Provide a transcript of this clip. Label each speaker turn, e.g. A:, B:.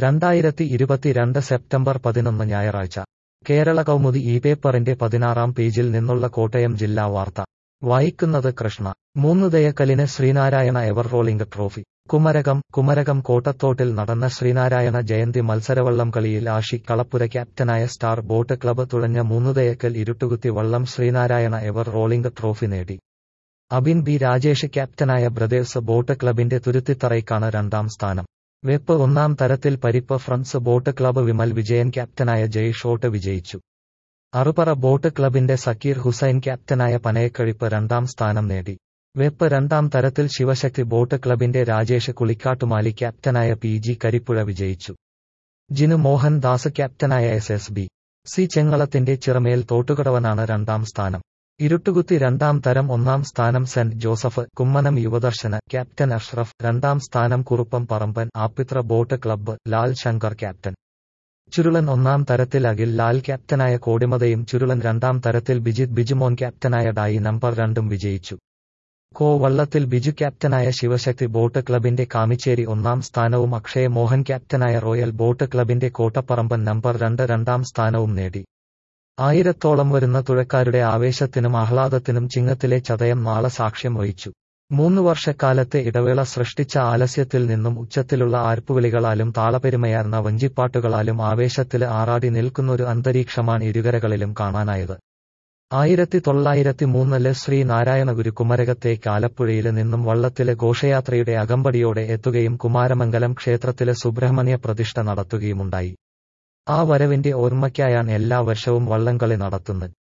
A: 2022 September 11 ഞായറാഴ്ച കേരള കൗമുദി ഈ പേപ്പറിന്റെ 16-ാം പേജിൽ നിന്നുള്ള കോട്ടയം ജില്ലാ വാർത്ത വായിക്കുന്നത് കൃഷ്ണ. മൂന്നുദയക്കലിന് Sreenarayana ever rolling trophy. Kumarakam കോട്ടത്തോട്ടിൽ നടന്ന ശ്രീനാരായണ ജയന്തി മത്സരവള്ളം കളിയിൽ ആഷിഖ് കളപ്പുര ക്യാപ്റ്റനായ സ്റ്റാർ ബോട്ട് ക്ലബ്ബ് തുഴഞ്ഞ മൂന്നുദയക്കൽ ഇരുട്ടുകുത്തി വള്ളം ശ്രീനാരായണ എവർ റോളിംഗ് ട്രോഫി നേടി. അബിൻ ബി രാജേഷ് ക്യാപ്റ്റനായ ബ്രദേഴ്സ് ബോട്ട് ക്ലബിന്റെ തുരുത്തിത്തറയ്ക്കാണ് രണ്ടാം സ്ഥാനം. വെപ്പ് ഒന്നാം തരത്തിൽ Parippu friends boat club Vimal Vijayan ക്യാപ്റ്റനായ ജയ് ഷോട്ട് വിജയിച്ചു. അറുപറ ബോട്ട് ക്ലബിന്റെ സക്കീർ ഹുസൈൻ ക്യാപ്റ്റനായ പനയക്കഴിപ്പ് രണ്ടാം സ്ഥാനം നേടി. വെപ്പ് രണ്ടാം തരത്തിൽ ശിവശക്തി ബോട്ട് ക്ലബിന്റെ രാജേഷ് കുളിക്കാട്ടുമാലി ക്യാപ്റ്റനായ പി ജി കരിപ്പുഴ വിജയിച്ചു. ജിനു മോഹൻ ദാസ് ക്യാപ്റ്റനായ SSB-C ചെങ്ങളത്തിന്റെ ചിറമേൽ തോട്ടുകടവനാണ് രണ്ടാം സ്ഥാനം. ഇരുട്ടുകുത്തി രണ്ടാം തരം ഒന്നാം സ്ഥാനം സെന്റ് ജോസഫ് കുമ്മനം യുവദർശന ക്യാപ്റ്റൻ അഷ്റഫ്, രണ്ടാം സ്ഥാനം കുറുപ്പം പറമ്പൻ ആപ്പിത്ര boat club Lal Shankar captain. ചുരുളൻ ഒന്നാം തരത്തിൽ അഖിൽ ലാൽ ക്യാപ്റ്റനായ കോടിമതയും ചുരുളൻ രണ്ടാം തരത്തിൽ ബിജിത് ബിജുമോൻ ക്യാപ്റ്റനായ ഡായി നമ്പർ 2 വിജയിച്ചു. വള്ളത്തിൽ ബിജു ക്യാപ്റ്റനായ ശിവശക്തി ബോട്ട് ക്ലബിന്റെ കാമിച്ചേരി ഒന്നാം സ്ഥാനവും അക്ഷയ മോഹൻ ക്യാപ്റ്റനായ റോയൽ ബോട്ട് ക്ലബിന്റെ കോട്ടപ്പറമ്പൻ നമ്പർ 2 രണ്ടാം സ്ഥാനവും നേടി. 1000-ഓളം വരുന്ന തുഴക്കാരുടെ ആവേശത്തിനും ആഹ്ലാദത്തിനും ചിങ്ങത്തിലെ ചതയം നാളെ സാക്ഷ്യം വഹിച്ചു. 3 വർഷക്കാലത്തെ ഇടവേള സൃഷ്ടിച്ച ആലസ്യത്തിൽ നിന്നും ഉച്ചത്തിലുള്ള ആർപ്പുവിളികളാലും താളപ്പെരുമയാർന്ന വഞ്ചിപ്പാട്ടുകളാലും ആവേശത്തില് ആറാടി നിൽക്കുന്നൊരു അന്തരീക്ഷമാണ് ഇരുകരകളിലും കാണാനായത്. 1903 ശ്രീ നാരായണഗുരു കുമരകത്തേക്ക് ആലപ്പുഴയില് നിന്നും വള്ളത്തില് ഘോഷയാത്രയുടെ അകമ്പടിയോടെ എത്തുകയും കുമാരമംഗലം ക്ഷേത്രത്തില് സുബ്രഹ്മണ്യ പ്രതിഷ്ഠ നടത്തുകയുമുണ്ടായി. ആ വരവിന്റെ ഓർമ്മയ്ക്കായാണ് എല്ലാ വർഷവും വള്ളംകളി നടത്തുന്നത്.